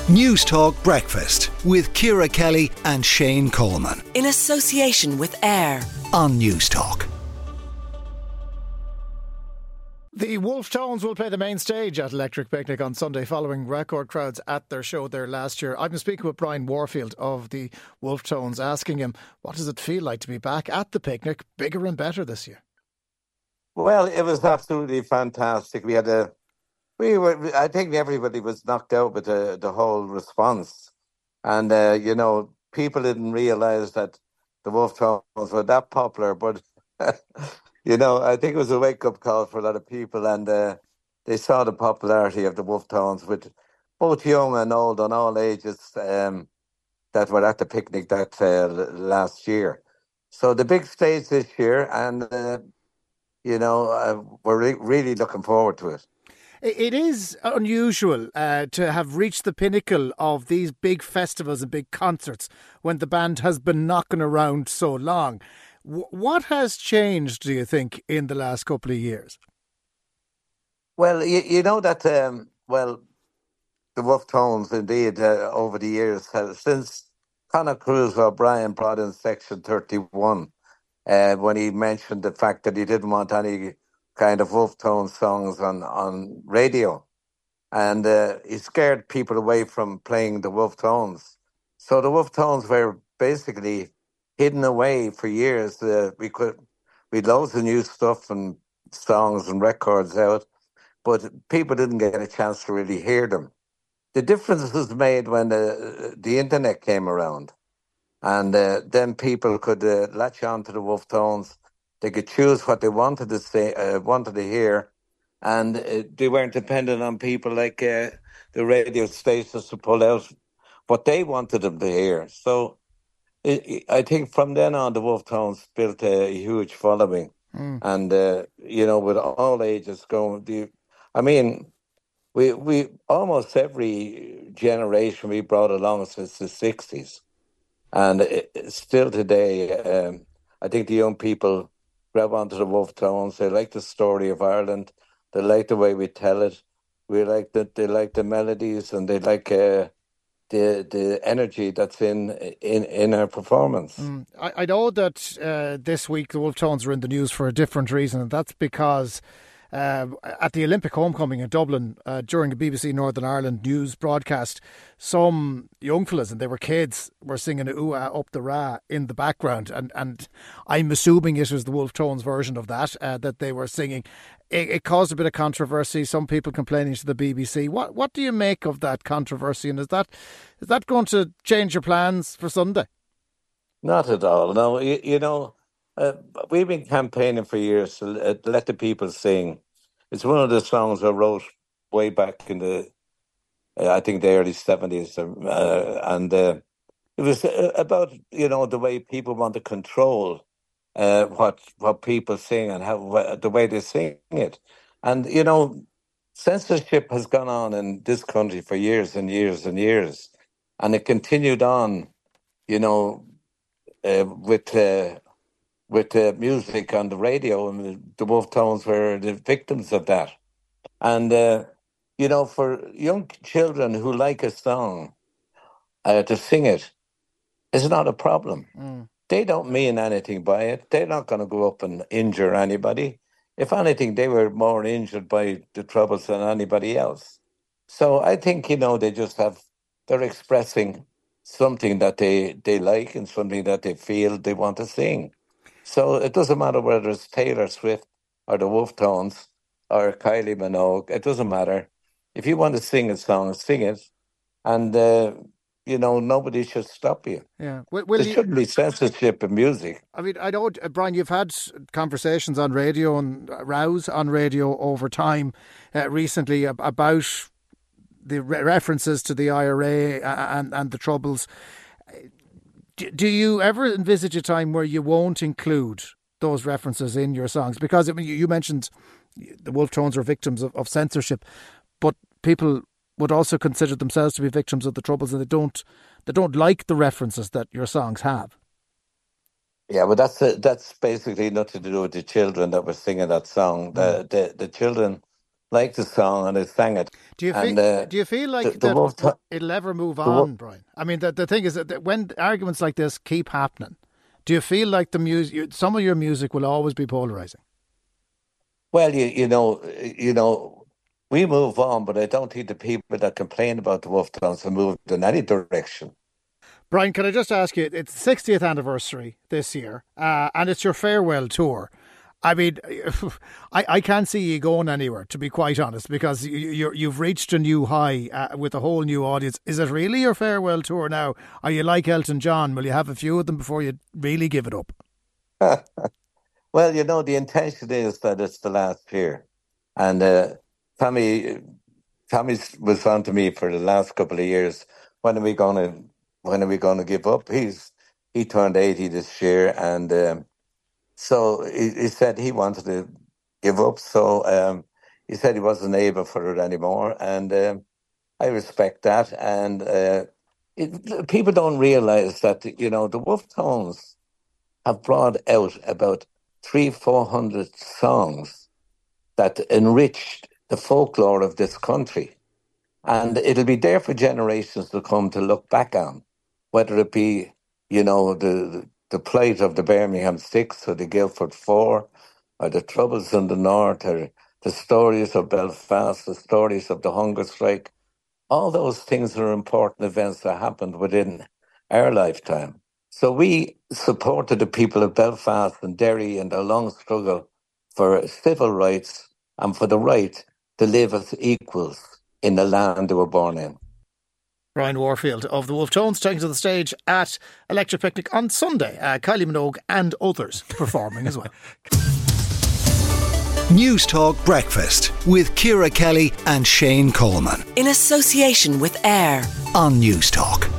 News Talk Breakfast with Ciara Kelly and Shane Coleman. In association with AIR On News Talk. The Wolfe Tones will play the main stage at Electric Picnic on Sunday following record crowds at their show there last year. I've been speaking with Brian Warfield of the Wolfe Tones, asking him, what does it feel like to be back at the picnic, bigger and better this year? Well, it was absolutely fantastic. I think everybody was knocked out with the whole response. And, people didn't realise that the Wolfe Tones were that popular. But, I think it was a wake-up call for a lot of people. And they saw the popularity of the Wolfe Tones with both young and old and all ages that were at the picnic that last year. So the big stage this year, and, we're really looking forward to it. It is unusual to have reached the pinnacle of these big festivals and big concerts when the band has been knocking around so long. What has changed, do you think, in the last couple of years? Well, the Wolfe Tones, indeed, over the years, since Conor Cruise O'Brien brought in Section 31, when he mentioned the fact that he didn't want any kind of Wolfe Tone songs on radio. And he scared people away from playing the Wolfe Tones. So the Wolfe Tones were basically hidden away for years. We'd loads of new stuff and songs and records out, but people didn't get a chance to really hear them. The difference was made when the internet came around. And then people could latch on to the Wolfe Tones. They could choose what they wanted to say, wanted to hear, and they weren't dependent on people like the radio stations to pull out what they wanted them to hear. So I think from then on, the Wolfe Tones built a huge following, and with all ages going. We almost every generation we brought along since the 60s, and still today, I think the young people grab onto the Wolfe Tones. They like the story of Ireland. They like the way we tell it. They like the melodies, and they like the energy that's in our performance. I know that this week the Wolfe Tones are in the news for a different reason, and that's because at the Olympic homecoming in Dublin, during the BBC Northern Ireland news broadcast, some young fellas, and they were kids, were singing Ooh Ah Up the Ra in the background, and I'm assuming it was the Wolfe Tones version of that that they were singing. It caused a bit of controversy, some people complaining to the BBC. What do you make of that controversy, and is that going to change your plans for Sunday? Not at all, no. We've been campaigning for years to let the people sing. It's one of the songs I wrote way back in I think the early 70s. And it was about, the way people want to control what people sing and the way they sing it. And, censorship has gone on in this country for years and years and years. And it continued on, with music on the radio, and the Wolfe Tones were the victims of that. And, for young children who like a song to sing it, it's not a problem. They don't mean anything by it. They're not going to go up and injure anybody. If anything, they were more injured by the troubles than anybody else. So I think, they're expressing something that they like and something that they feel they want to sing. So it doesn't matter whether it's Taylor Swift or the Wolfe Tones or Kylie Minogue. It doesn't matter. If you want to sing a song, sing it. And, nobody should stop you. Yeah. There shouldn't be censorship in music. I mean, I know, Brian, you've had conversations on radio and rows on radio over time recently about the references to the IRA and the Troubles. Do you ever envisage a time where you won't include those references in your songs? Because you mentioned the Wolfe Tones are victims of censorship, but people would also consider themselves to be victims of the Troubles, and they don't like the references that your songs have. Yeah, but that's basically nothing to do with the children that were singing that song. The children liked the song and I sang it. Do you And feel? Do you feel like the Wolf that it'll ever move the Wolf, on, Brian? I mean, the thing is that when arguments like this keep happening, do you feel like the music, some of your music, will always be polarizing? well, you know, we move on, but I don't think the people that complain about the Wolf Tones have moved in any direction. Brian, can I just ask you? It's the 60th anniversary this year, and it's your farewell tour. I mean, I can't see you going anywhere, to be quite honest, because you've reached a new high with a whole new audience. Is it really your farewell tour now? Are you like Elton John? Will you have a few of them before you really give it up? Well, the intention is that it's the last year. And Tommy, Tommy was on to me for the last couple of years. When are we gonna give up? He turned 80 this year, and so he said he wanted to give up. So he said he wasn't able for it anymore, and I respect that. And people don't realise that the Wolf Tones have brought out about 400 songs that enriched the folklore of this country. And it'll be there for generations to come to look back on, whether it be, the plight of the Birmingham Six or the Guildford Four, or the troubles in the North, or the stories of Belfast, the stories of the hunger strike. All those things are important events that happened within our lifetime. So we supported the people of Belfast and Derry in their long struggle for civil rights and for the right to live as equals in the land they were born in. Brian Warfield of the Wolf Tones taken to the stage at Electric Picnic on Sunday. Kylie Minogue and others performing as well. News Talk Breakfast with Ciara Kelly and Shane Coleman In association with AIR on News Talk.